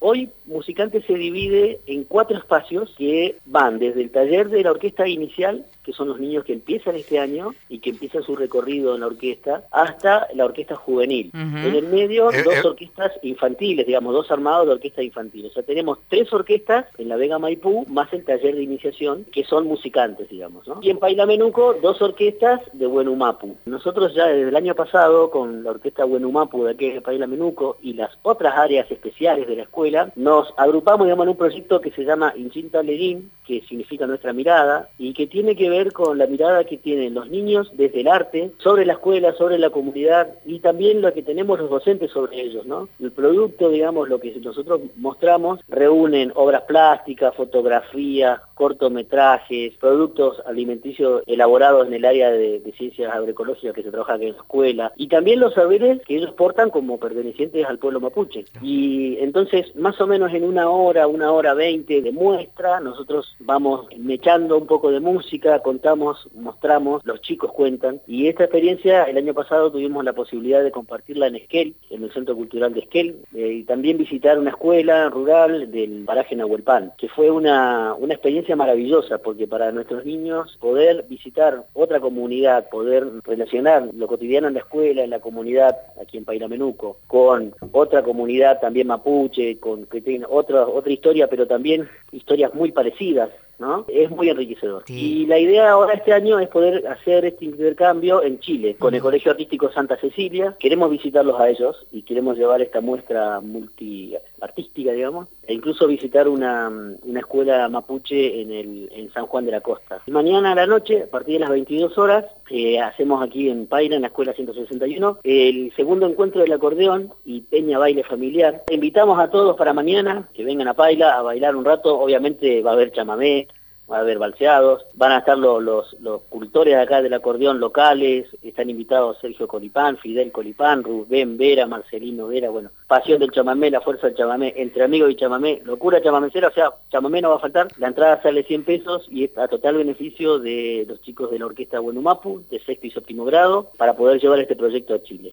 Hoy Musicante se divide en 4 espacios que van desde el taller de la orquesta inicial, que son los niños que empiezan este año y que empiezan su recorrido en la orquesta, hasta la orquesta juvenil. En el medio, 2 orquestas infantiles, digamos, 2 armados de orquesta infantil. O sea, tenemos 3 orquestas en la Vega Maipú, más el taller de iniciación, que son musicantes, digamos, ¿no? Y en Pailamenuco, 2 orquestas de Huenumapu. Nosotros ya desde el año pasado, con la orquesta Huenumapu de aquí de Pailamenuco y las otras áreas especiales de la escuela, nos agrupamos, digamos, en un proyecto que se llama Inchinta Leguín, que significa nuestra mirada, y que tiene que ver con la mirada que tienen los niños desde el arte, sobre la escuela, sobre la comunidad, y también lo que tenemos los docentes sobre ellos, ¿no? El producto, digamos, lo que nosotros mostramos, reúnen obras plásticas, fotografías, cortometrajes, productos alimenticios elaborados en el área de ciencias agroecológicas que se trabaja aquí en la escuela, y también los saberes que ellos portan como pertenecientes al pueblo mapuche. Y entonces, más o menos en 1 hora 20 de muestra, nosotros vamos mechando un poco de música, contamos, mostramos, los chicos cuentan, y esta experiencia el año pasado tuvimos la posibilidad de compartirla en Esquel, en el Centro Cultural de Esquel, y también visitar una escuela rural del paraje Nahuelpan, que fue una experiencia maravillosa, porque para nuestros niños poder visitar otra comunidad, poder relacionar lo cotidiano en la escuela, en la comunidad, aquí en Pailamenuco, con otra comunidad también mapuche, que tiene otra historia, pero también historias muy parecidas, ¿no? Es muy enriquecedor. Sí. Y la idea ahora este año es poder hacer este intercambio en Chile, con el Colegio Artístico Santa Cecilia. Queremos visitarlos a ellos y queremos llevar esta muestra multiartística, digamos, e incluso visitar una escuela mapuche en San Juan de la Costa. Mañana a la noche, a partir de las 22 horas, hacemos aquí en Paila, en la escuela 161, el segundo encuentro del acordeón y peña baile familiar. Invitamos a todos para mañana, que vengan a Paila a bailar un rato. Obviamente va a haber chamamé, va a haber balseados, van a estar los cultores de acá del acordeón locales, están invitados Sergio Colipán, Fidel Colipán, Rubén Vera, Marcelino Vera, bueno, pasión del chamamé, la fuerza del chamamé, entre amigos y chamamé, locura chamamecera, o sea, chamamé no va a faltar, la entrada sale 100 pesos y es a total beneficio de los chicos de la orquesta Huenumapu, de 6º y 7º grado, para poder llevar este proyecto a Chile.